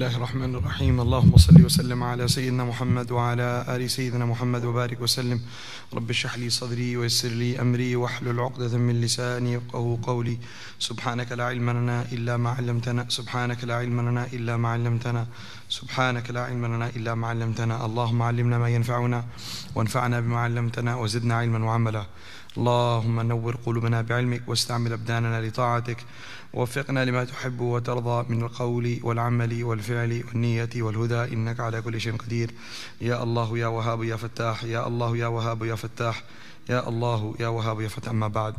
الله الرحمن الرحيم اللهم صل وسلم على سيدنا محمد وعلى آل سيدنا محمد وبارك وسلم رب اشرح لي صدري ويسر لي أمري واحلل عقدة من لساني يفقهوا قولي سبحانك لا علم لنا إلا ما علمتنا سبحانك لا علم لنا إلا ما علمتنا سبحانك لا علم لنا إلا ما علمتنا اللهم علمنا ما ينفعنا وانفعنا بما علمتنا وزدنا علما وعملا اللهم نور قلوبنا بعلمك واستعمل أبداننا لطاعتك ووفقنا لما تحب وترضى من القول والعمل والفعل والنية والهدى إنك على كل شيء قدير يا الله يا وهاب يا فتاح يا الله يا وهاب يا فتاح يا الله يا وهاب يا فتاح. أما بعد,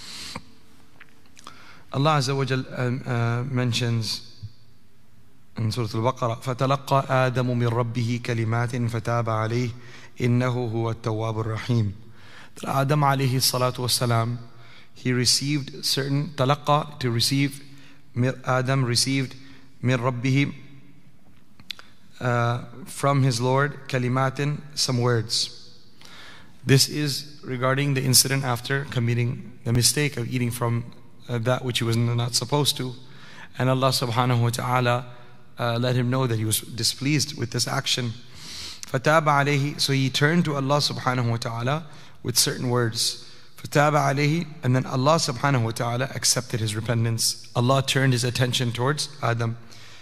Allah Azza wa Jal mentions in Surah Al-Baqarah فَتَلَقَّى آدَمُ مِنْ رَبِّهِ كَلِمَاتٍ فَتَابَ عَلَيْهِ إِنَّهُ هُوَ التَّوَّابُ الرَّحِيمُ. That Adam alayhi salatu wasalam, he received certain talaqqa, to receive. Adam received min rabbihi, from his Lord, kalimatin, some words. This is regarding the incident after committing the mistake of eating from that which he was not supposed to, and Allah subhanahu wa ta'ala let him know that he was displeased with this action. فَتَابَ عَلَيْهِ, so he turned to Allah subhanahu wa ta'ala with certain words. فَتَابَ عَلَيْهِ, and then Allah subhanahu wa ta'ala accepted his repentance. Allah turned his attention towards Adam.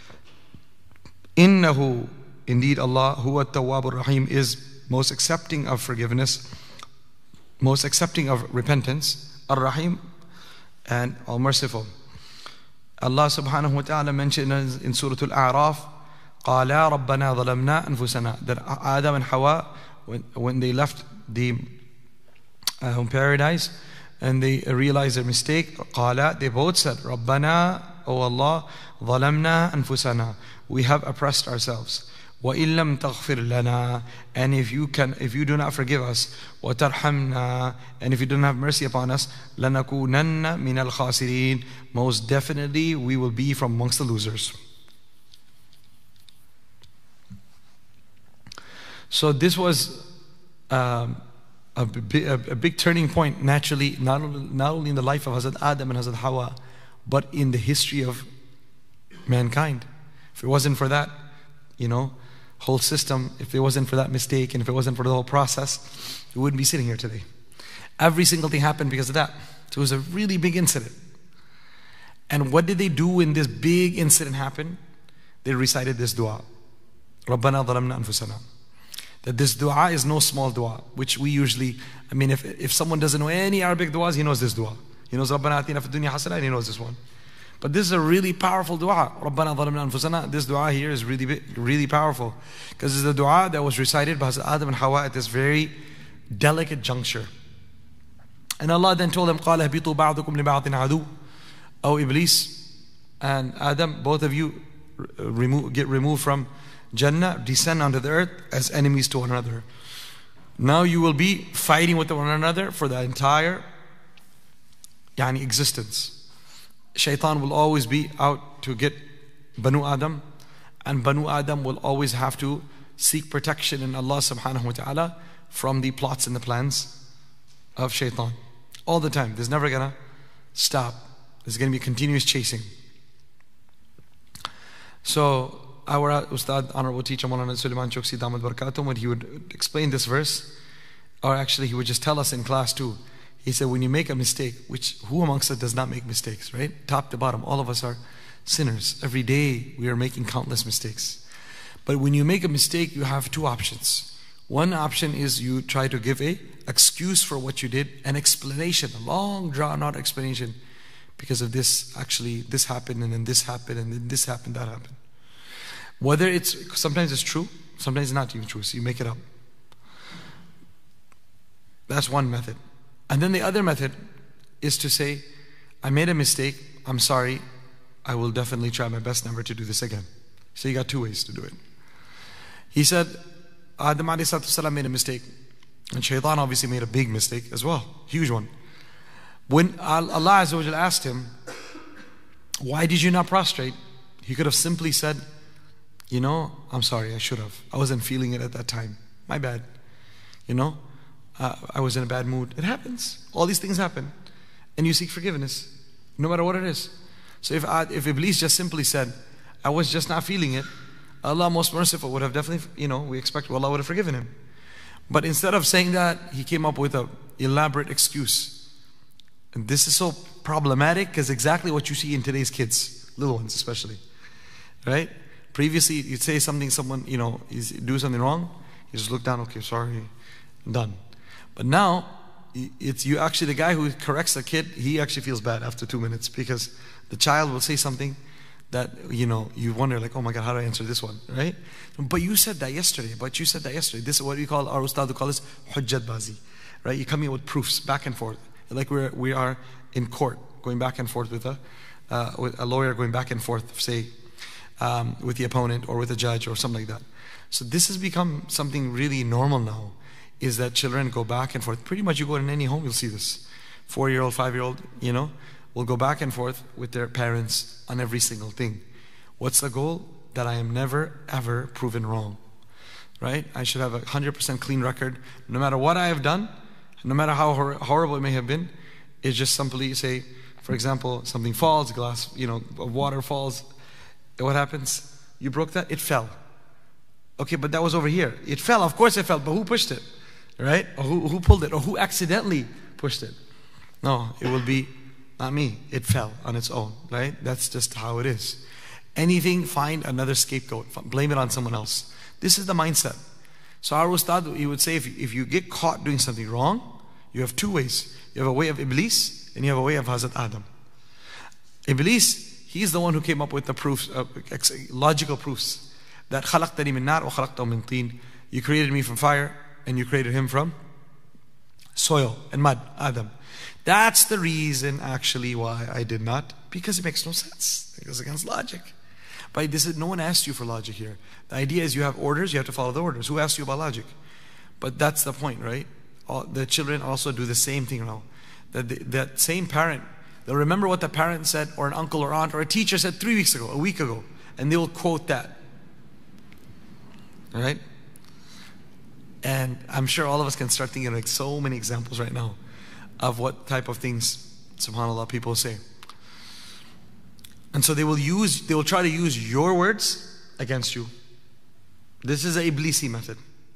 إِنَّهُ, indeed Allah, huwa at-tawwab ar-rahim, is most accepting of forgiveness, most accepting of repentance, ar-rahim, and all merciful. Allah subhanahu wa ta'ala mentioned in Surah Al-A'raf, قَالَا رَبَّنَا ظَلَمْنَا أَنفُسَنَا, that Adam and Hawa, when they left the paradise and they realized their mistake, قَالَا, they both said, رَبَّنَا, O Allah, ظَلَمْنَا أَنفُسَنَا, we have oppressed ourselves. وَإِن لَمْ تَغْفِرْ لَنَا, and if you do not forgive us, وَتَرْحَمْنَا, and if you don't have mercy upon us, لَنَكُونَنَّ مِنَ الْخَاسِرِينَ, most definitely we will be from amongst the losers. So this was a big turning point, naturally, not only in the life of Hazrat Adam and Hazrat Hawa, but in the history of mankind. If it wasn't for that, whole system, if it wasn't for that mistake, and if it wasn't for the whole process, we wouldn't be sitting here today. Every single thing happened because of that. So it was a really big incident. And what did they do when this big incident happened? They recited this dua, رَبَّنَا ظَلَمْنَا أَنفُسَنَا. That this dua is no small dua, which we usually, if someone doesn't know any Arabic duas, he knows this dua. He knows رَبَّنَا آتِنَا فِي الدُّنْيَا حَسَنَةً, and he knows this one. But this is a really powerful dua. رَبَّنَا ظَلَمْنَا أَنفُسَنَا. This dua here is really big, really powerful, because it's the dua that was recited by Adam and Hawa at this very delicate juncture. And Allah then told them, قَالَ اهْبِطُوا بَعْضُكُمْ لِبَعْضٍ عَدُوٌّ. O Iblis and Adam, both of you get removed from Jannah, descend onto the earth as enemies to one another. Now you will be fighting with one another for the entire existence. Shaitan will always be out to get Banu Adam, and Banu Adam will always have to seek protection in Allah subhanahu wa ta'ala from the plots and the plans of Shaitan. All the time. There's never gonna stop. There's gonna be continuous chasing. So our Ustad, Honorable Teacher Maulana Sulaiman Choksi Damat Barakatum, when he would explain this verse, or actually he would just tell us in class too, he said, when you make a mistake, which who amongst us does not make mistakes, right? Top to bottom, all of us are sinners. Every day we are making countless mistakes. But when you make a mistake, you have two options. One option is you try to give an excuse for what you did, an explanation, a long drawn out explanation. Because of this, actually this happened, and then this happened, and then this happened, that happened. Sometimes it's true, sometimes it's not even true, so you make it up. That's one method. And then the other method is to say, I made a mistake, I'm sorry, I will definitely try my best never to do this again. So you got two ways to do it. He said, Adam a.s. made a mistake, and Shaitan obviously made a big mistake as well, huge one. When Allah Azza wa Jalla asked him, why did you not prostrate? He could have simply said, I'm sorry, I should have. I wasn't feeling it at that time. My bad. I was in a bad mood. It happens. All these things happen. And you seek forgiveness, no matter what it is. So if Iblis just simply said, I was just not feeling it, Allah most merciful would have definitely, we expect Allah would have forgiven him. But instead of saying that, he came up with an elaborate excuse. And this is so problematic because exactly what you see in today's kids, little ones especially, right? Previously, you'd say something, someone, is do something wrong, you just look down, okay, sorry, done. But now, it's you actually, the guy who corrects the kid, he actually feels bad after 2 minutes because the child will say something that, you wonder like, oh my God, how do I answer this one, right? But you said that yesterday, This is what we call, our ustad call this hujjat bazi, right? You come in with proofs, back and forth. Like we are in court, going back and forth with a lawyer going back and forth, say, with the opponent or with a judge or something like that. So this has become something really normal now, is that children go back and forth. Pretty much you go in any home, you'll see this. 4-year-old, 5-year-old, will go back and forth with their parents on every single thing. What's the goal? That I am never, ever proven wrong. Right? I should have a 100% clean record. No matter what I have done, no matter how horrible it may have been, it's just simply say, for example, something falls, a glass, of water falls. What happens? You broke that? It fell. Okay, but that was over here. It fell, of course it fell, but who pushed it? Right? Or who pulled it? Or who accidentally pushed it? No, it will be not me. It fell on its own, right? That's just how it is. Anything, find another scapegoat. Blame it on someone else. This is the mindset. So our ustad, he would say, if you get caught doing something wrong, you have two ways. You have a way of Iblis, and you have a way of Hazrat Adam. Iblis, he's the one who came up with the proofs, logical proofs, that خَلَقْتَنِي مِن نَارٍ وَخَلَقْتَهُ مِن طِينٍ. You created me from fire, and you created him from soil and mud, Adam. That's the reason actually why I did not, because it makes no sense. It goes against logic. But no one asked you for logic here. The idea is you have orders, you have to follow the orders. Who asked you about logic? But that's the point, right? The children also do the same thing now. That same parent, they'll remember what the parent said, or an uncle or aunt or a teacher said 3 weeks ago, a week ago, and they will quote that. All right? And I'm sure all of us can start thinking like so many examples right now of what type of things, subhanAllah, people say. And so they will try to use your words against you. This is a Iblisi method.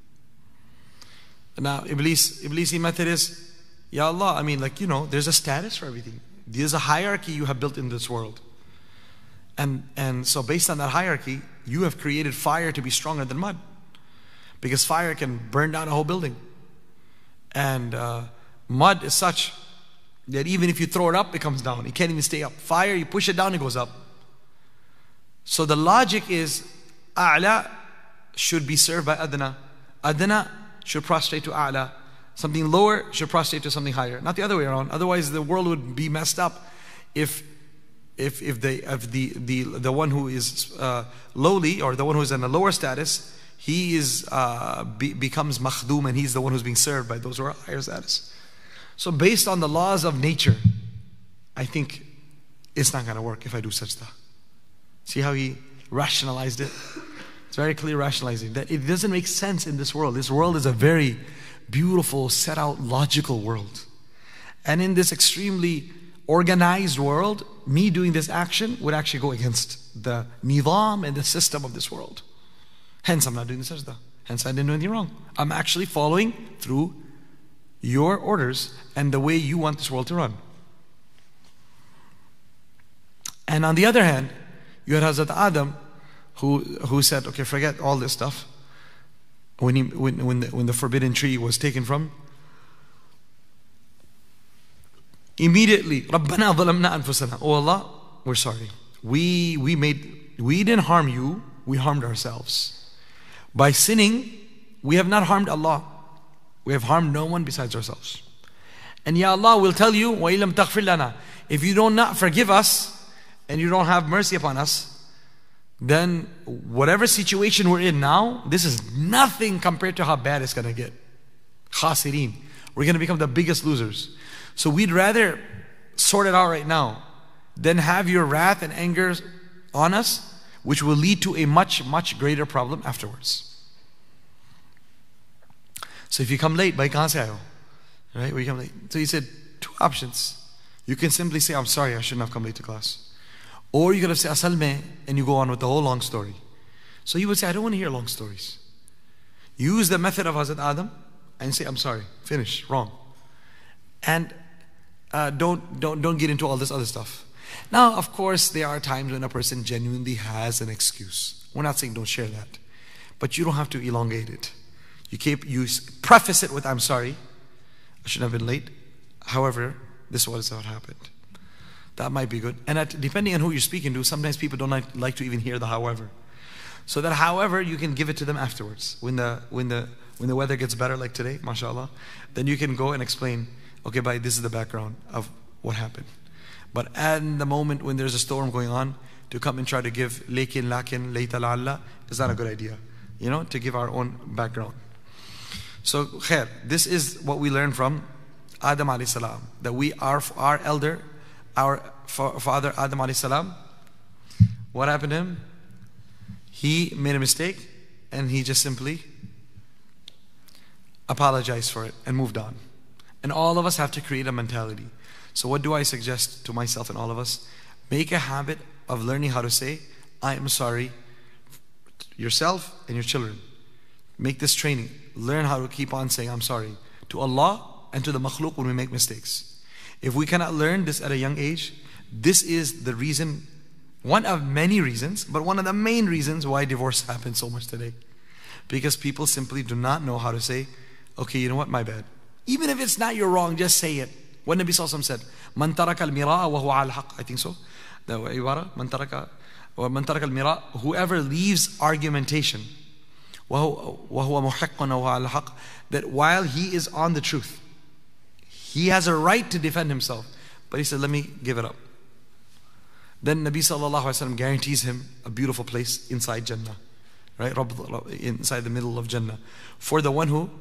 Now, Iblisi method is, Ya Allah, there's a status for everything. There's a hierarchy you have built in this world. And so based on that hierarchy, you have created fire to be stronger than mud. Because fire can burn down a whole building. And mud is such that even if you throw it up, it comes down. It can't even stay up. Fire, you push it down, it goes up. So the logic is, A'la should be served by Adna. Adna should prostrate to A'la. Something lower should prostrate to something higher. Not the other way around. Otherwise the world would be messed up if the one who is lowly, or the one who is in a lower status, he becomes makhdum, and he's the one who's being served by those who are higher status. So based on the laws of nature, I think it's not going to work if I do sajda. See how he rationalized it? It's very clear rationalizing that it doesn't make sense in this world. This world is a very beautiful, set out, logical world. And in this extremely organized world, me doing this action would actually go against the nizam and the system of this world. Hence, I'm not doing the sajda. Hence, I didn't do anything wrong. I'm actually following through your orders and the way you want this world to run. And on the other hand, you had Hazrat Adam who said, okay, forget all this stuff. When the forbidden tree was taken from, immediately, رَبَّنَا ظَلَمْنَا أَنفُسَنَا. Oh Allah, we're sorry. We didn't harm you, we harmed ourselves. By sinning, we have not harmed Allah. We have harmed no one besides ourselves. And Ya Allah will tell you, وَإِلَمْ تَغْفِرْ لَنَا. If you do not forgive us, and you don't have mercy upon us, then whatever situation we're in now, this is nothing compared to how bad it's going to get. Khasirin. We're going to become the biggest losers. So we'd rather sort it out right now than have your wrath and anger on us, which will lead to a much, much greater problem afterwards. So if you come late, bhai kahan se aaye ho? Right? We come late. So he said, 2 options. You can simply say, I'm sorry, I shouldn't have come late to class. Or you could have said, asal mein, and you go on with the whole long story. So he would say, I don't want to hear long stories. Use the method of Hazrat Adam and say, I'm sorry, finish, wrong. And don't get into all this other stuff. Now, of course, there are times when a person genuinely has an excuse. We're not saying don't share that. But you don't have to elongate it. You preface it with, I'm sorry, I shouldn't have been late. However, this is what happened. That might be good. And depending on who you're speaking to, sometimes people don't like to even hear the however. So that however, you can give it to them afterwards. When the weather gets better, like today, mashallah, then you can go and explain, okay, bhai, this is the background of what happened. But at the moment when there's a storm going on, to come and try to give lakin, lakin, layta la'alla is not a good idea. You know, to give our own background. So, khair, this is what we learn from Adam alayhi salam. That our elder, our father Adam alayhi salam, what happened to him? He made a mistake and he just simply apologized for it and moved on. And all of us have to create a mentality. So what do I suggest to myself and all of us? Make a habit of learning how to say, I am sorry, yourself and your children. Make this training. Learn how to keep on saying, I'm sorry, to Allah and to the makhluk when we make mistakes. If we cannot learn this at a young age, this is the reason, one of many reasons, but one of the main reasons why divorce happens so much today. Because people simply do not know how to say, okay, you know what, my bad. Even if it's not your wrong, just say it. What Nabi Sallallahu Alaihi Wasallam said, Man taraka al-mira'a wa huwa al-haq. I think so. The ibara, Man taraka al-mira'a, whoever leaves argumentation, wa huwa muhiqqun wa huwa al-haq, that while he is on the truth, he has a right to defend himself. But he said, let me give it up. Then Nabi Sallallahu Alaihi Wasallam guarantees him a beautiful place inside Jannah. Right? Inside the middle of Jannah. For the one who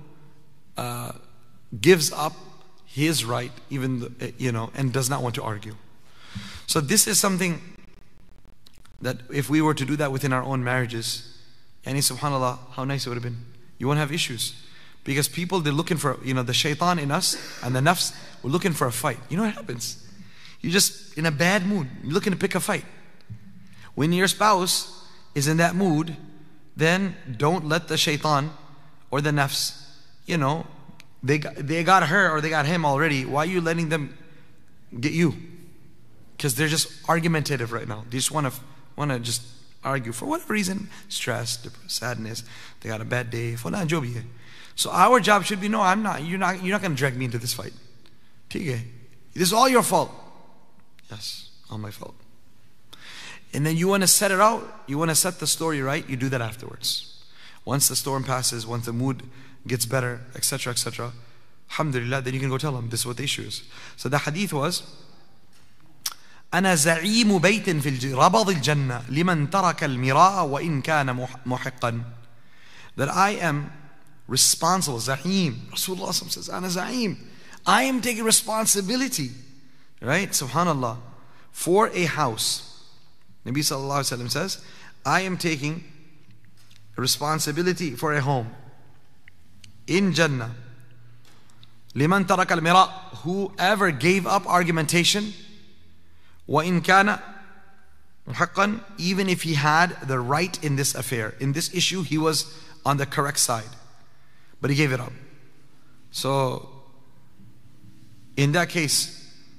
gives up his right, even and does not want to argue. So this is something that if we were to do that within our own marriages, yani subhanallah, how nice it would have been. You won't have issues. Because people, they're looking for, the shaitan in us and the nafs, we're looking for a fight. You know what happens? You're just in a bad mood. You're looking to pick a fight. When your spouse is in that mood, then don't let the shaitan or the nafs, they got her or they got him already. Why are you letting them get you? Because they're just argumentative right now. They just want to just argue for whatever reason. Stress, sadness. They got a bad day. So our job should be, no, I'm not. You're not going to drag me into this fight. This is all your fault. Yes, all my fault. And then you want to set it out. You want to set the story right. You do that afterwards. Once the storm passes, once the mood gets better, etc., etc. Alhamdulillah, then you can go tell them this is what the issue is. So the hadith was, أنا زعيم بيت في ربض الجنة لمن ترك المراء وإن كان محقا. That I am responsible. Za'im. Rasulullah says, أنا زعيم. I am taking responsibility. Right? Subhanallah. For a house. Nabi Sallallahu Alaihi Wasallam says, I am taking responsibility for a home in Jannah. Liman taraka al-mira, whoever gave up argumentation, wa in kana muhaqqan, even if he had the right in this affair, in this issue, he was on the correct side, but he gave it up. So, in that case,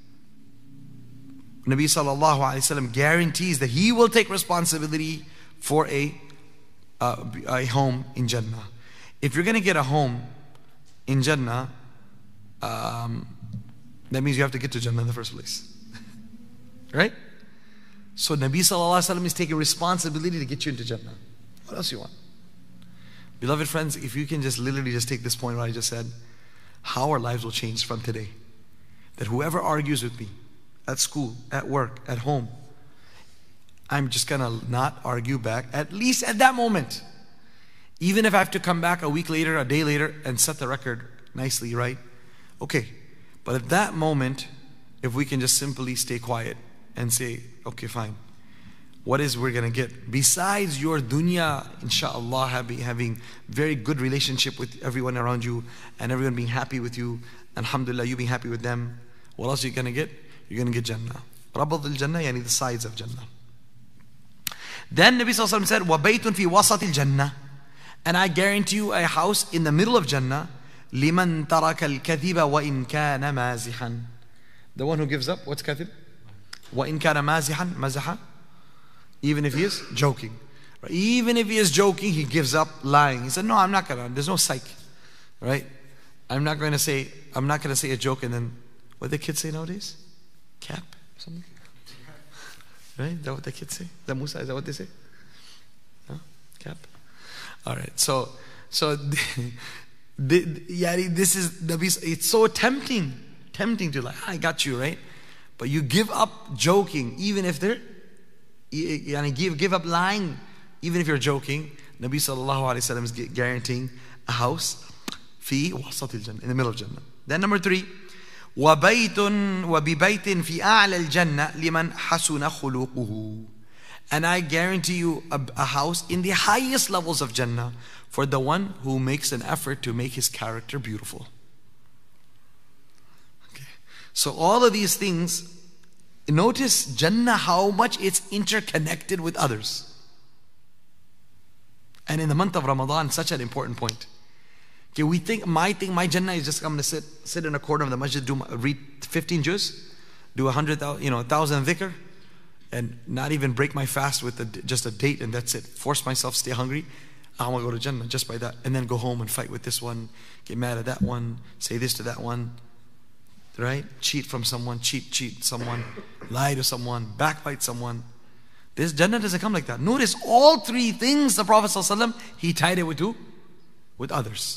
Nabi Sallallahu Alaihi Wasallam guarantees that he will take responsibility for a home in Jannah. If you're going to get a home in Jannah, that means you have to get to Jannah in the first place. Right? So Nabi Sallallahu Alaihi Wasallam is taking responsibility to get you into Jannah. What else you want? Beloved friends, if you can just literally just take this point what I just said, how our lives will change from today. That whoever argues with me, at school, at work, at home, I'm just going to not argue back, at least at that moment. Even if I have to come back a week later, a day later, and set the record nicely, right? Okay. But at that moment, if we can just simply stay quiet and say, okay, fine. What is we're going to get? Besides your dunya, inshallah, having very good relationship with everyone around you, and everyone being happy with you, alhamdulillah, you being happy with them, what else are you going to get? You're going to get Jannah. Rabad al-Jannah, yani the sides of Jannah. Then Nabi Sallallahu Alaihi Wasallam said, وَبَيْتٌ فِي وَسَطِ الْجَنَّةِ, and I guarantee you a house in the middle of Jannah, لِمَنْ تَرَكَ الْكَذِبَ وَإِنْ كَانَ مَازِحًا. The one who gives up, what's kadhib? وَإِنْ كَانَ مَازِحًا, mazaha, even if he is joking. Even if he is joking, he gives up lying. He said, no, I'm not gonna, there's no psych. Right? I'm not gonna say a joke and then, what do the kids say nowadays? Cap? Something? Right? Is that what the kids say? The Musa, is that what they say? No? Cap? Alright, so this is, it's so tempting to like, I got you, right? But you give up joking, even if they're, give up lying, even if you're joking. Nabi Sallallahu Alaihi Wasallam is guaranteeing a house في وسط الجنة, in the middle of Jannah. Then number 3, وبيت في أعلى الجنة لمن حسن خلقه. And I guarantee you a house in the highest levels of Jannah for the one who makes an effort to make his character beautiful. Okay. So all of these things, notice Jannah, how much it's interconnected with others. And in the month of Ramadan, such an important point. Okay, we think my Jannah is just I'm going to sit in a corner of the masjid, read 15 juz, do 1,000 dhikr, and not even break my fast with just a date, and that's it. Force myself, stay hungry. I want to go to Jannah just by that, and then go home and fight with this one, get mad at that one, say this to that one, right? Cheat from someone, cheat someone, lie to someone, backbite someone. This Jannah doesn't come like that. Notice all 3 things the Prophet ﷺ, he tied it with who? With others.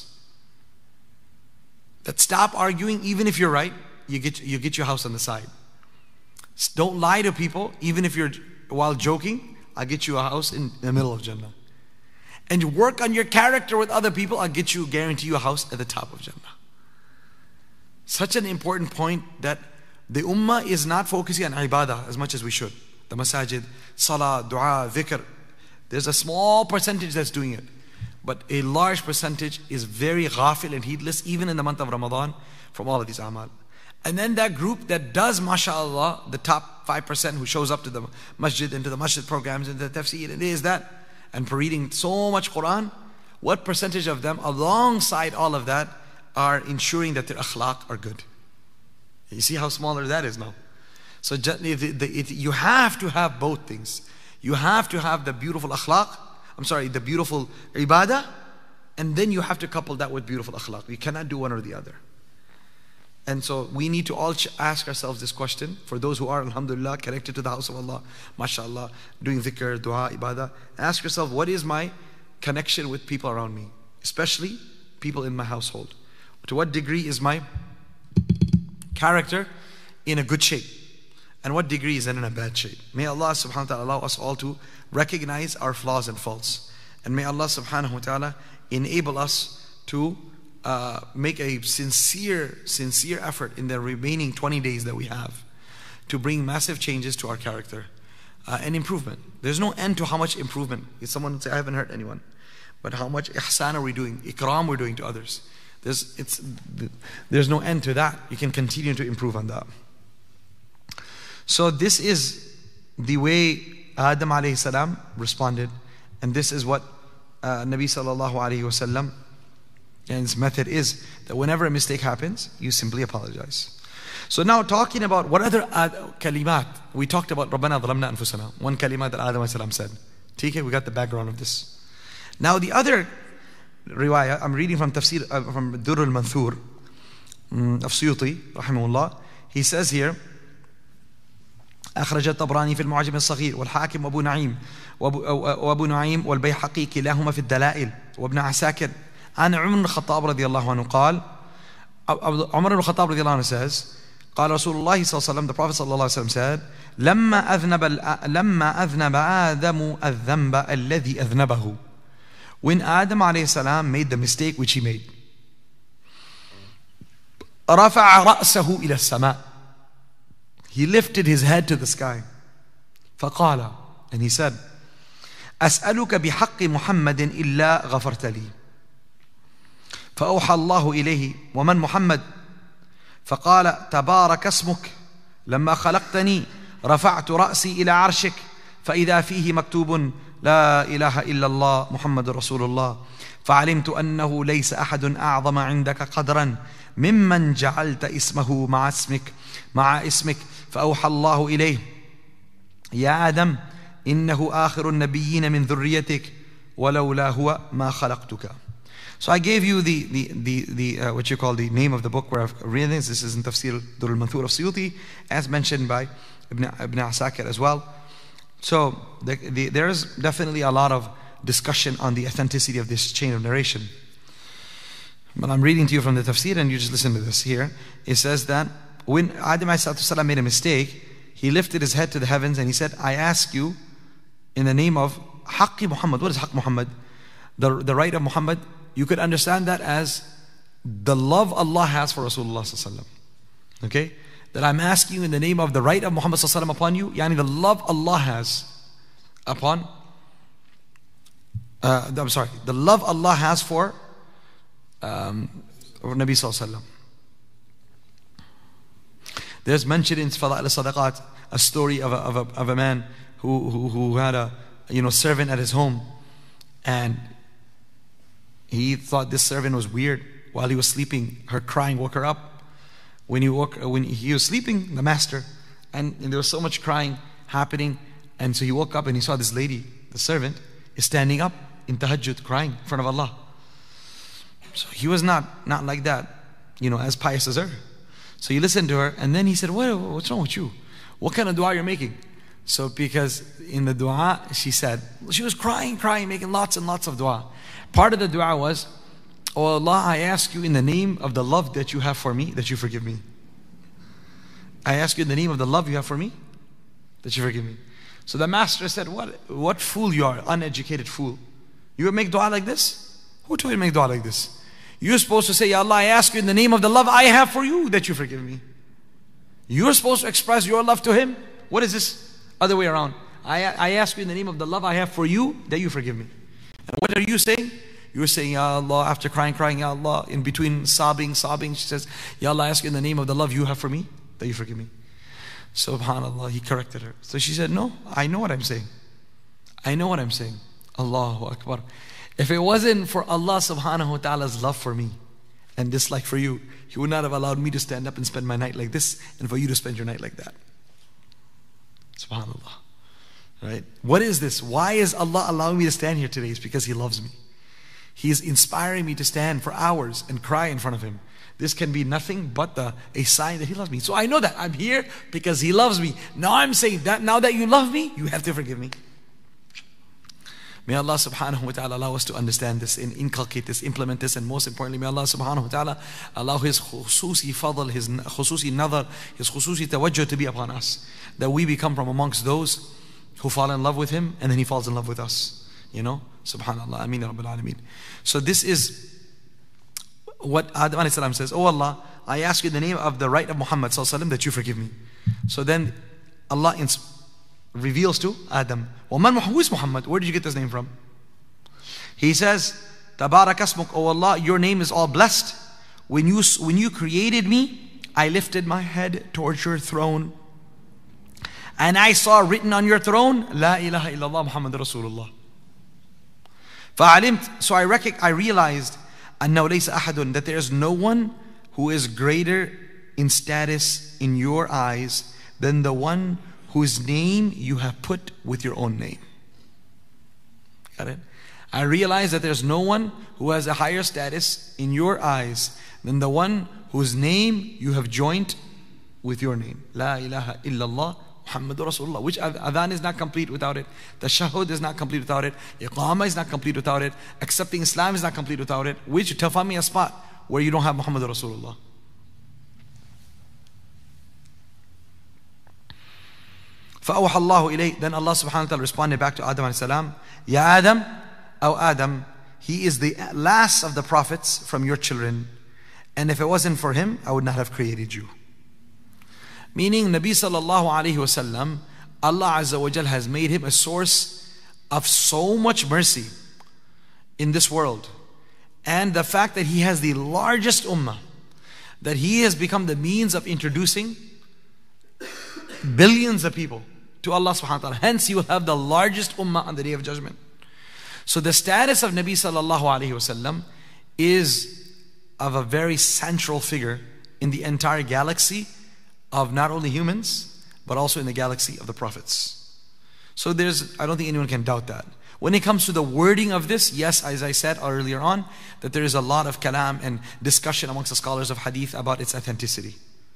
That stop arguing, even if you're right, you get your house on the side. Don't lie to people, even if you're, while joking, I'll get you a house in the middle of Jannah. And work on your character with other people, I'll guarantee you a house at the top of Jannah. Such an important point that the ummah is not focusing on ibadah as much as we should. The masajid, salah, dua, dhikr. There's a small percentage that's doing it. But a large percentage is very ghafil and heedless, even in the month of Ramadan, from all of these amal. And then that group that does, mashallah, the top 5% who shows up to the masjid, into the masjid programs, into the tafsir, and is that, and for reading so much Quran, what percentage of them, alongside all of that, are ensuring that their akhlaq are good? You see how smaller that is now. So you have to have both things. You have to have the beautiful akhlaq, the beautiful ibadah, and then you have to couple that with beautiful akhlaq. You cannot do one or the other. And so we need to all ask ourselves this question, for those who are, alhamdulillah, connected to the house of Allah, mashallah, doing dhikr, dua, ibadah. Ask yourself, what is my connection with people around me? Especially people in my household. To what degree is my character in a good shape? And what degree is it in a bad shape? May Allah subhanahu wa ta'ala allow us all to recognize our flaws and faults. And may Allah subhanahu wa ta'ala enable us to make a sincere effort in the remaining 20 days that we have to bring massive changes to our character and improvement. There's no end to how much improvement. If someone would say, I haven't hurt anyone, but how much ihsan are we doing, ikram we're doing to others. There's no end to that. You can continue to improve on that. So this is the way Adam alayhi salam responded, and this is what Nabi sallallahu alayhi wasallam, and his method is that whenever a mistake happens, you simply apologize. So now talking about what other kalimat, we talked about Rabbana dhalamna anfusana, one kalimat that Adam alayhi salam said. TK, we got the background of this. Now the other riwayah, I'm reading from tafsir, from Durr al-Manthur of Suyuti, rahimahullah. He says here, أخرج الطبراني في المعجم الصغير والحاكم وأبو نعيم والبيحقي كلاهما في الدلائل وابن عساكر عن عمر بن الخطاب رضي الله عنه قال, عمر بن الخطاب رضي الله عنه says, قال رسول الله صلى الله عليه وسلم, the Prophet صلى الله عليه وسلم said, لما أذنب آدم الذنب الذي أذنبه. When Adam alayhi salam made the mistake which he made, رفع رأسه إلى السماء. He lifted his head to the sky. فقال, and he said, أسألك بحق محمد إلا غفرت لي. فأوحى الله إليه ومن محمد؟ فقال تبارك اسمك لما خلقتني رفعت رأسي إلى عرشك فإذا فيه مكتوب لا إله إلا الله محمد رسول الله فعلمت أنه ليس أحد أعظم عندك قدرا ممن جعلت اسمه مع اسمك فأوحى الله إليه يا آدم إنه آخر النبيين من ذريتك ولولا هو ما خلقتك. So I gave you the what you call the name of the book where I've read this. This is in Tafsir Dur al-Manthur of Suyuti, as mentioned by Ibn Asakir as well. So there is definitely a lot of discussion on the authenticity of this chain of narration. But I'm reading to you from the Tafsir, and you just listen to this here. It says that when Adam ﷺ made a mistake, he lifted his head to the heavens and he said, I ask you in the name of Haqqi Muhammad. What is Haqq Muhammad? The right of Muhammad. You could understand that as the love Allah has for Rasulullah ﷺ. Okay? That I'm asking you in the name of the right of Muhammad ﷺ upon you, yani the love Allah has upon, the love Allah has for Nabi ﷺ. There's mentioned in Fada'il al-Sadaqat a story of a man who had a servant at his home, and he thought this servant was weird. While he was sleeping, her crying woke her up. When he was sleeping, the master, and there was so much crying happening, and so he woke up and he saw this lady, the servant, is standing up in tahajjud, crying in front of Allah. So he was not like that, as pious as her. So he listened to her, and then he said, what's wrong with you? What kind of dua you're making? So because in the dua, she was crying, making lots and lots of dua. Part of the dua was, oh Allah, I ask you in the name of the love that you have for me, that you forgive me. I ask you in the name of the love you have for me, that you forgive me. So the master said, what fool you are, uneducated fool. You would make dua like this? Who told you to make dua like this? You're supposed to say, Ya Allah, I ask you in the name of the love I have for you, that you forgive me. You're supposed to express your love to him. What is this? Other way around. I ask you in the name of the love I have for you, that you forgive me. And what are you saying? You're saying, Ya Allah, after crying, Ya Allah, in between sobbing, she says, Ya Allah, I ask you in the name of the love you have for me, that you forgive me. SubhanAllah, he corrected her. So she said, no, I know what I'm saying. Allahu Akbar. If it wasn't for Allah subhanahu wa ta'ala's love for me and dislike for you, He would not have allowed me to stand up and spend my night like this, and for you to spend your night like that. SubhanAllah. Right? What is this? Why is Allah allowing me to stand here today? It's because He loves me. He is inspiring me to stand for hours and cry in front of Him. This can be nothing but a sign that He loves me. So I know that I'm here because He loves me. Now I'm saying that now that you love me, you have to forgive me. May Allah subhanahu wa ta'ala allow us to understand this and inculcate this, implement this, and most importantly, may Allah subhanahu wa ta'ala allow His khususi fadl, His khususi nadar, His khususi tawajjuh to be upon us. That we become from amongst those who fall in love with Him, and then He falls in love with us. Subhanallah, Ameen ya Rabbil Alameen. So this is what Adam alayhi salam says, oh Allah, I ask you in the name of the right of Muhammad sallallahu alaihi wasallam that you forgive me. So then Allah reveals to Adam, who is Muhammad? Where did you get this name from? He says, Tabarak asmuk, oh Allah, your name is all blessed. When you created me, I lifted my head towards your throne, and I saw written on your throne, La ilaha illallah Muhammad Rasulullah. So I realized that there is no one who is greater in status in your eyes than the one whose name you have put with your own name. Got it? I realize that there's no one who has a higher status in your eyes than the one whose name you have joined with your name. La ilaha illallah Muhammadur Rasulullah. Which adhan is not complete without it. Tashahhud is not complete without it. Iqamah is not complete without it. Accepting Islam is not complete without it. Which, tell me a spot where you don't have Muhammadur Rasulullah. فَأَوْحَى اللَّهُ إِلَيْهِ. Then Allah subhanahu wa ta'ala responded back to Adam alayhi salam, Ya Adam, O Adam, he is the last of the prophets from your children, and if it wasn't for him, I would not have created you. Meaning, Nabi sallallahu alayhi wasallam, Allah Azza wa Jal has made him a source of so much mercy in this world. And the fact that he has the largest ummah, that he has become the means of introducing billions of people to Allah subhanahu wa ta'ala. Hence, you will have the largest ummah on the Day of Judgment. So the status of Nabi sallallahu alayhi wasallam is of a very central figure in the entire galaxy of not only humans, but also in the galaxy of the prophets. So I don't think anyone can doubt that. When it comes to the wording of this, yes, as I said earlier on, that there is a lot of kalam and discussion amongst the scholars of hadith about its authenticity.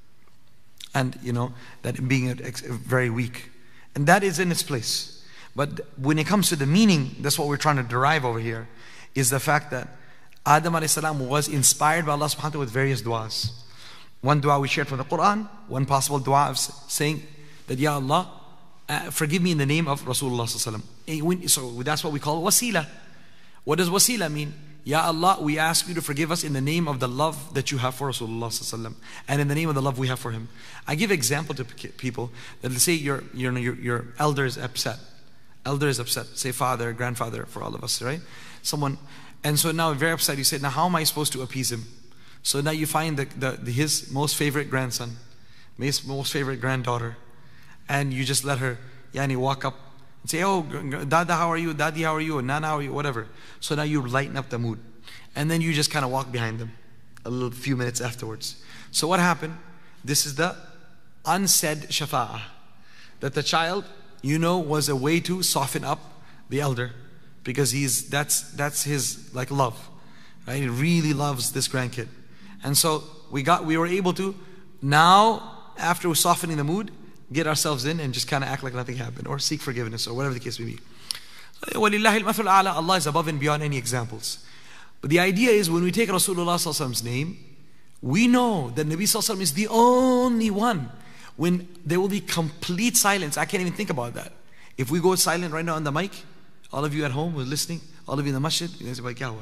And, that being very weak. And that is in its place. But when it comes to the meaning, that's what we're trying to derive over here, is the fact that Adam a.s. was inspired by Allah subhanahu wa ta'ala with various du'as. One dua we shared from the Quran, one possible dua of saying that, Ya Allah, forgive me in the name of Rasulullah sallallahu alaihi wasallam. So that's what we call wasila. What does wasila mean? Ya Allah, we ask you to forgive us in the name of the love that you have for Rasulullah sallallahu alaihi wasallam, and in the name of the love we have for him. I give example to people that, let's say your elder is upset. Elder is upset. Say father, grandfather, for all of us, right? Someone, and so now very upset. You say, now how am I supposed to appease him? So now you find his most favorite grandson, his most favorite granddaughter, and you just let her, walk up and say, oh, Dada, how are you? Daddy, how are you? Nana, how are you? Whatever. So now you lighten up the mood. And then you just kind of walk behind them a few minutes afterwards. So what happened? This is the unsaid shafa'ah. That the child, was a way to soften up the elder. Because that's his love. Right? He really loves this grandkid. And so we were able to now, after softening the mood, get ourselves in and just kind of act like nothing happened, or seek forgiveness, or whatever the case may be. وَلِلَّهِ الْمَثُلُ الْأَعْلَى. Allah is above and beyond any examples. But the idea is, when we take Rasulullah sallallahu alaihi wasallam's name, we know that Nabi sallallahu alaihi wasallam is the only one. When there will be complete silence, I can't even think about that. If we go silent right now on the mic, all of you at home who are listening, all of you in the masjid, you guys are like,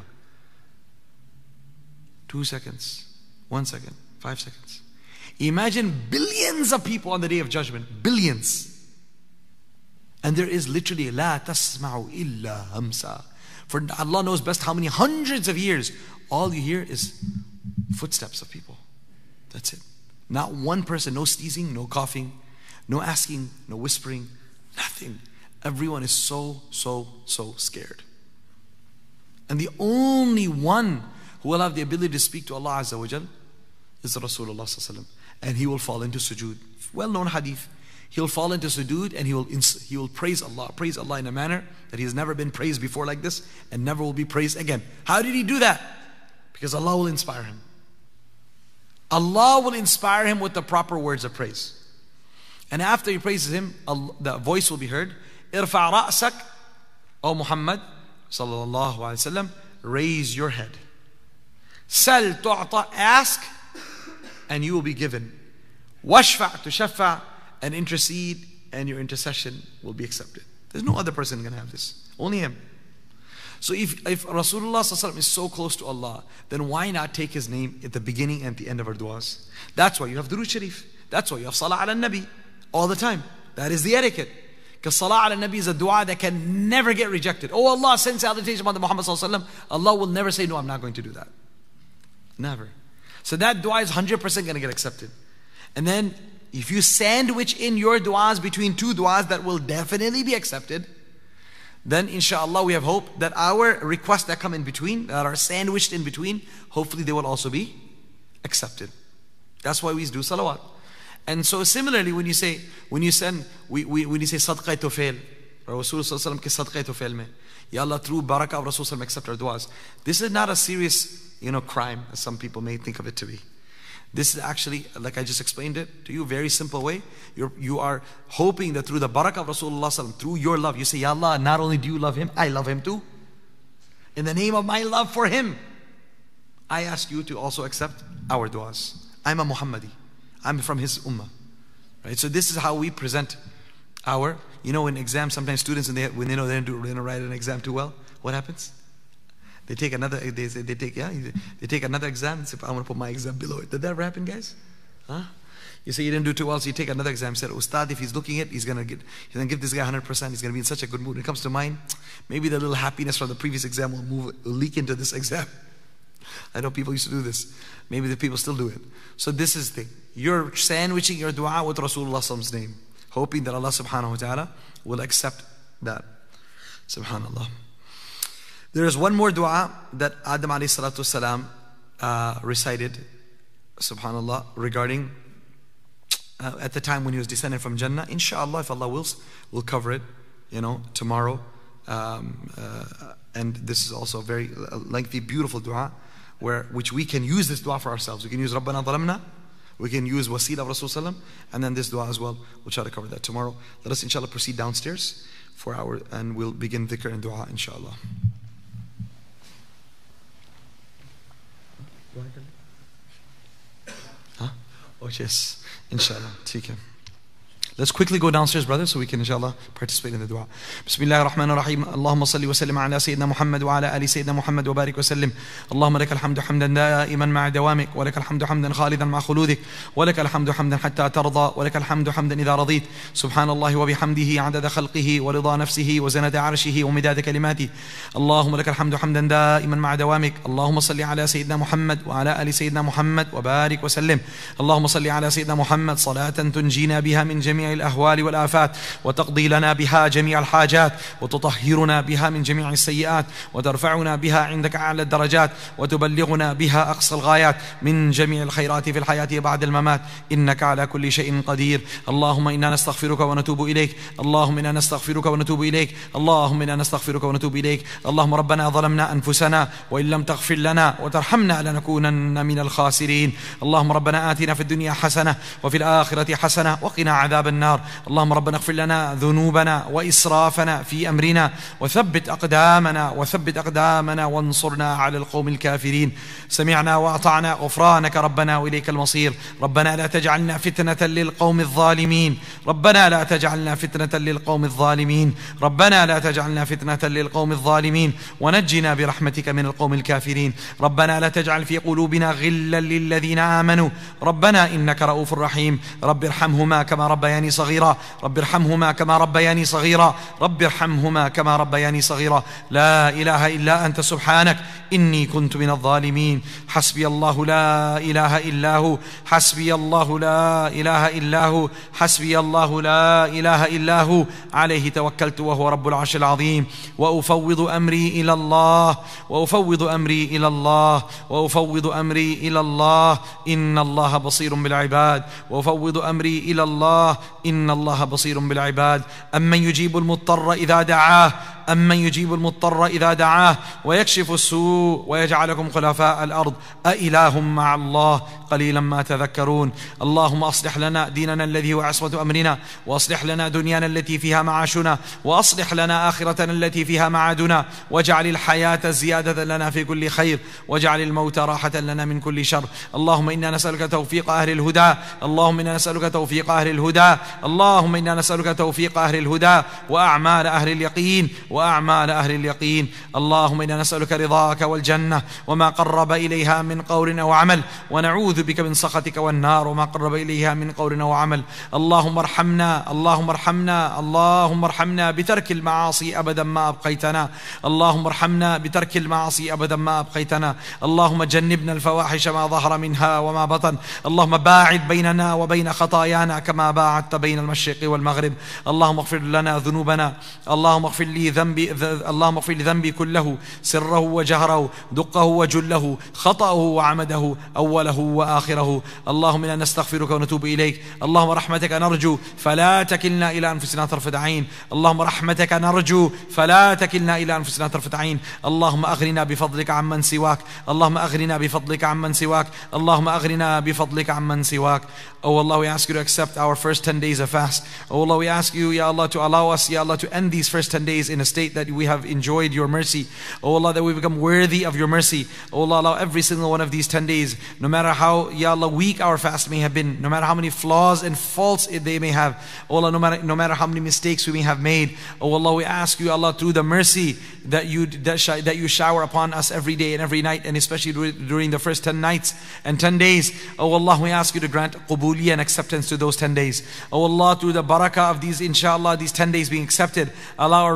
2 seconds, 1 second, 5 seconds. Imagine billions of people on the Day of Judgment. Billions. And there is literally لا تسمع إلا همسا. For Allah knows best how many hundreds of years. All you hear is footsteps of people. That's it. Not one person, no sneezing, no coughing, no asking, no whispering, nothing. Everyone is so scared. And the only one who will have the ability to speak to Allah Azza wa Jal is Rasulullah sallallahu alaihi wasallam. And he will fall into sujood. Well-known hadith. He'll fall into sujood and he will praise Allah in a manner that he has never been praised before like this, and never will be praised again. How did he do that? Because Allah will inspire him. Allah will inspire him with the proper words of praise. And after he praises him, the voice will be heard. Irfa' ra'sak, O Muhammad sallallahu alaihi wasallam, raise your head. Sal tu'ta, ask, and you will be given. Washfa' tushaffa, and intercede, and your intercession will be accepted. There's no other person going to have this. Only him. So if Rasulullah sallallahu alaihi wasallam is so close to Allah, then why not take his name at the beginning and at the end of our du'as? That's why you have Durood Sharif. That's why you have Salah ala Nabi all the time. That is the etiquette. Because Salah ala Nabi is a dua that can never get rejected. Oh Allah, send salutation upon the Muhammad sallallahu alaihi wasallam. Allah will never say, no, I'm not going to do that. Never. So that dua is 100% going to get accepted. And then if you sandwich in your du'as between two du'as that will definitely be accepted, then inshallah we have hope that our requests that come in between, that are sandwiched in between, hopefully they will also be accepted. That's why we do salawat. And so similarly, when you say sadqa tufel, Rasul sallallahu ke sadqa tufel mein, Ya Allah, through barakah of Rasul sallallahu accept our du'as. This is not a serious, crime as some people may think of it to be. This is actually, like I just explained it to you, very simple way. You are hoping that through the barakah of Rasulullah sallallahu, through your love, you say, Ya Allah, not only do you love him, I love him too. In the name of my love for him, I ask you to also accept our du'as. I'm a Muhammadi. I'm from his ummah. Right? So this is how we present our, in exams, sometimes students, when they know they didn't write an exam too well, what happens? They take another exam and say, I want to put my exam below it. Did that ever happen, guys? Huh? You say you didn't do too well, so you take another exam. Said, Ustad, if he's looking at it, he's gonna give this guy 100%. He's gonna be in such a good mood. When it comes to mine, maybe the little happiness from the previous exam will leak into this exam. I know people used to do this. Maybe the people still do it. So this is the thing. You're sandwiching your dua with Rasulullah's name. hoping that Allah subhanahu wa ta'ala will accept that. Subhanallah. There is one more dua that Adam alayhi salatu wasalam recited, subhanallah, regarding at the time when he was descended from Jannah. Inshallah, if Allah wills, we'll cover it, tomorrow. And this is also a very lengthy, beautiful dua, which we can use this dua for ourselves. We can use Rabbana Dhalamna, we can use Wasila of Rasul Sallam, and then this dua as well. We'll try to cover that tomorrow. Let us inshallah proceed downstairs and we'll begin dhikr and dua inshallah. Huh? Oh yes, inshallah. Take Let's quickly go downstairs, brothers, so we can inshallah participate in the dua. Bismillah ar-Rahman ar-Rahim. Allahumma salli wa sallim ala Sayyidina Muhammad wa ala ali Sayyidina Muhammad wa barik wa sallim. Allahumma laka alhamdu hamdan da'iman ma'a dawamik, wa laka alhamdu hamdan khalidan ma'a khuludik, wa laka alhamdu hamdan hatta tarda, wa laka alhamdu hamdan idha radit. Subhanallahi wa bihamdihi adada khalqihi wa rida nafsihi wa zinata arshihi wa midada kalimati. Allahumma laka alhamdu hamdan da'iman ma'a dawamik. Allahumma salli ala Sayyidina Muhammad wa ala ali Sayyidina Muhammad wa barik wa sallim. Allahumma salli ala Sayyidina Muhammad salatan tunjina biha min jami' الأهوال والآفات وتقضي لنا بها جميع الحاجات وتطهرنا بها من جميع السيئات وترفعنا بها عندك أعلى الدرجات وتبلغنا بها أقصى الغايات من جميع الخيرات في الحياة بعد الممات إنك على كل شيء قدير. اللهم إنا نستغفرك ونتوب إليك. اللهم إنا نستغفرك ونتوب إليك. اللهم إنا نستغفرك ونتوب إليك. اللهم ربنا ظلمنا أنفسنا وإن لم تغفر لنا وترحمنا لنكونن من الخاسرين. اللهم ربنا آتنا في الدنيا حسنة وفي الآخرة حسنة وقنا عذاب النار. اللهم ربنا اغفر لنا ذنوبنا وإسرافنا في أمرنا وثبت أقدامنا وانصرنا على القوم الكافرين. سمعنا وأطعنا غفرانك ربنا وإليك المصير. ربنا لا تجعلنا فتنة للقوم الظالمين. ربنا لا تجعلنا فتنة للقوم الظالمين. ربنا لا تجعلنا فتنة للقوم الظالمين ونجنا برحمتك من القوم الكافرين. ربنا لا تجعل في قلوبنا غلا للذين آمنوا ربنا إنك رؤوف رحيم. رب ارحمهما كما ربياني صغيرا. رب ارحمهما كما ربياني صغيرا. رب ارحمهما كما ربياني صغيرا. لا إله إلا أنت سبحانك إني كنت من الظالمين. حسبي الله لا إله إلا هو. حسبي الله لا إله إلا هو. حسبي الله لا إله إلا هو. عليه توكلت وهو رب العرش العظيم. وأفوض أمري إلى الله. وأفوض أمري إلى الله. وأفوض أمري إلى الله إن الله بصير بالعباد. وأفوض أمري إلى الله إن الله بصير بالعباد. أمن يجيب المضطر إذا دعاه. أمن يجيب المضطر إذا دعاه ويكشف السوء ويجعلكم خلفاء الأرض أإله مع الله قليلا ما تذكرون. اللهم أصلح لنا ديننا الذي هو عصمة أمرنا وأصلح لنا دنيانا التي فيها معاشنا وأصلح لنا آخرتنا التي فيها معادنا واجعل الحياة زيادة لنا في كل خير واجعل الموت راحة لنا من كل شر. اللهم إنا نسألك توفيق أهل الهدى. اللهم إنا نسألك توفيق أهل الهدى. اللهم إنا نسألك توفيق أهل الهدى وأعمال أهل اليقين وأعمال أهل اليقين. اللهم إنا نسألك رضاك والجنة وما قرب إليها من قول أو عمل ونعوذ بك من سخطك والنار وما قرب إليها من قول أو عمل. اللهم ارحمنا. اللهم ارحمنا. اللهم ارحمنا بترك المعاصي أبدا ما أبقيتنا. اللهم ارحمنا بترك المعاصي أبدا ما أبقيتنا. اللهم جنبنا الفواحش ما ظهر منها وما بطن. اللهم باعد بيننا وبين خطايانا كما باعدت بين المشرق والمغرب. اللهم اغفر لنا ذنوبنا. اللهم اغفر لي اللهم اغفر لي ذنبي كله سره وجهره دقه وجله خطأه وعمده أوله وآخره. اللهم إنا نستغفرك ونتوب إليك. اللهم رحمتك نرجو فلا تكلنا إلى أنفسنا طرفة عين. اللهم رحمتك نرجو فلا تكلنا إلى أنفسنا طرفة عين. اللهم أغننا بفضلك عمن سواك. اللهم أغننا بفضلك عمن سواك. اللهم أغننا بفضلك عمن سواك. Oh Allah, we ask you to accept our first 10 days of fast. Oh Allah, we ask you, Ya Allah, to allow us, Ya Allah, to end these first 10 days in a state that we have enjoyed your mercy. Oh Allah, that we become worthy of your mercy. Oh Allah, allow every single one of these 10 days, no matter how, Ya Allah, weak our fast may have been, no matter how many flaws and faults they may have, oh Allah, no matter how many mistakes we may have made, oh Allah, we ask you, Allah, through the mercy that you shower upon us every day and every night, and especially during the first 10 nights and 10 days. Oh Allah, we ask you to grant qubuliyah and acceptance to those 10 days. Oh Allah, through the barakah of these, inshallah, these 10 days being accepted, allow our remaining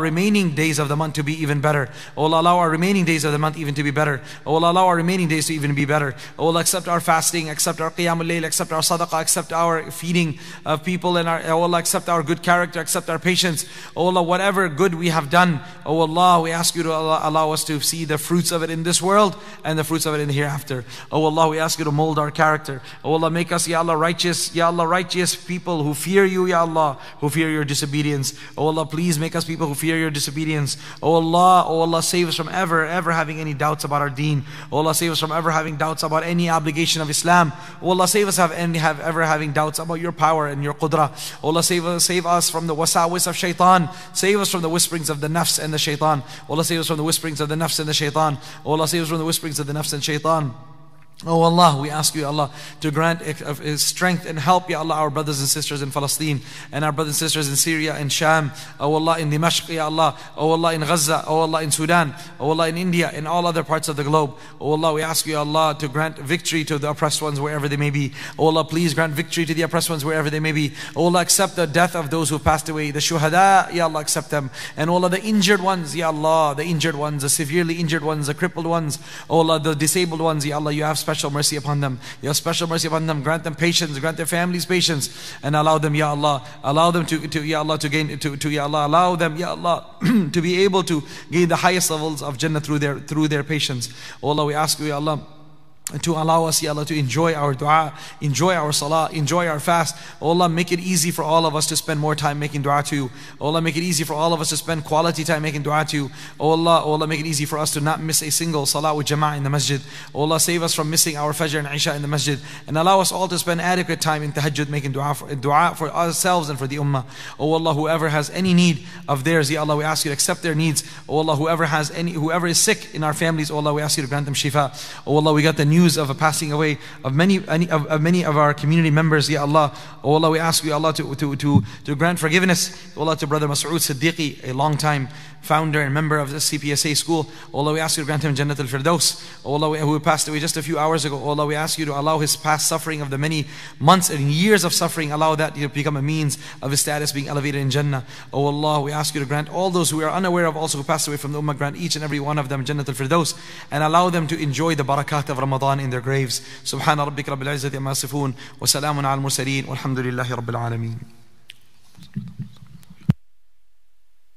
beginning days of the month to be even better. O Allah, allow our remaining days of the month even to be better. O Allah, allow our remaining days to even be better. O Allah, accept our fasting, accept our qiyamul layl, accept our sadaqah, accept our feeding of people, and O Allah, accept our good character, accept our patience. O Allah, whatever good we have done, O Allah, we ask you to allow us to see the fruits of it in this world and the fruits of it in the hereafter. O Allah, we ask you to mold our character. O Allah, make us, Ya Allah, righteous, Ya Allah, righteous people who fear you, Ya Allah, who fear your disobedience. O Allah, please make us people who fear your disobedience. O Allah, save us from ever having any doubts about our deen. O Allah, save us from ever having doubts about any obligation of Islam. O Allah, save us ever having doubts about your power and your qudra. O Allah, save us from the wasawis of shaitan. Save us from the whisperings of the nafs and the shaitan. O Allah, save us from the whisperings of the nafs and the shaitan. O Allah, save us from the whisperings of the nafs and shaitan. Oh Allah, we ask you, Allah, to grant strength and help, Ya Allah, our brothers and sisters in Palestine, and our brothers and sisters in Syria and Sham, oh Allah, in Dimashq, Ya Allah, oh Allah, in Gaza, oh Allah, in Sudan, oh Allah, in India, in all other parts of the globe. Oh Allah, we ask you, Allah, to grant victory to the oppressed ones wherever they may be. Oh Allah, please grant victory to the oppressed ones wherever they may be. Oh Allah, accept the death of those who passed away, the shuhada, Ya Allah, accept them. And oh Allah, the injured ones, Ya Allah, the injured ones, the severely injured ones, the crippled ones, oh Allah, the disabled ones, Ya Allah, you have special mercy upon them. You have special mercy upon them. Grant them patience, grant their families patience, and allow them, Ya Allah, allow them to Ya Allah, to gain, to Ya Allah, allow them, Ya Allah, to be able to gain the highest levels of Jannah through their patience. Oh Allah, we ask you, Ya Allah, to allow us, Ya Allah, to enjoy our dua, enjoy our salah, enjoy our fast. Oh Allah, make it easy for all of us to spend more time making dua to you. Oh Allah, make it easy for all of us to spend quality time making dua to you. Oh Allah, make it easy for us to not miss a single salah with jama'ah in the masjid. Oh Allah, save us from missing our fajr and isha in the masjid, and allow us all to spend adequate time in tahajjud making dua for ourselves and for the ummah. Oh Allah, whoever has any need of theirs, Ya Allah, we ask you to accept their needs. Oh Allah, whoever is sick in our families, oh Allah, we ask you to grant them shifa. Oh Allah, we got the news of a passing away of many of our community members, Ya Allah. Oh Allah, we ask you, Allah, to grant forgiveness, oh Allah, to Brother Mas'ud Siddiqui, a long time founder and member of the CPSA school. Oh Allah, we ask you to grant him Jannat al-Firdaus. Oh Allah, who passed away just a few hours ago. Oh Allah, we ask you to allow his past suffering of the many months and years of suffering, allow that to become a means of his status being elevated in Jannah. Oh Allah, we ask you to grant all those who we are unaware of also who passed away from the Ummah, grant each and every one of them Jannat al-Firdaus, and allow them to enjoy the barakat of Ramadan in their graves. Subhana rabbika rabbil izzati amma yasifun, wa salamun ala al-mursaleen, walhamdulillahi rabbil alameen.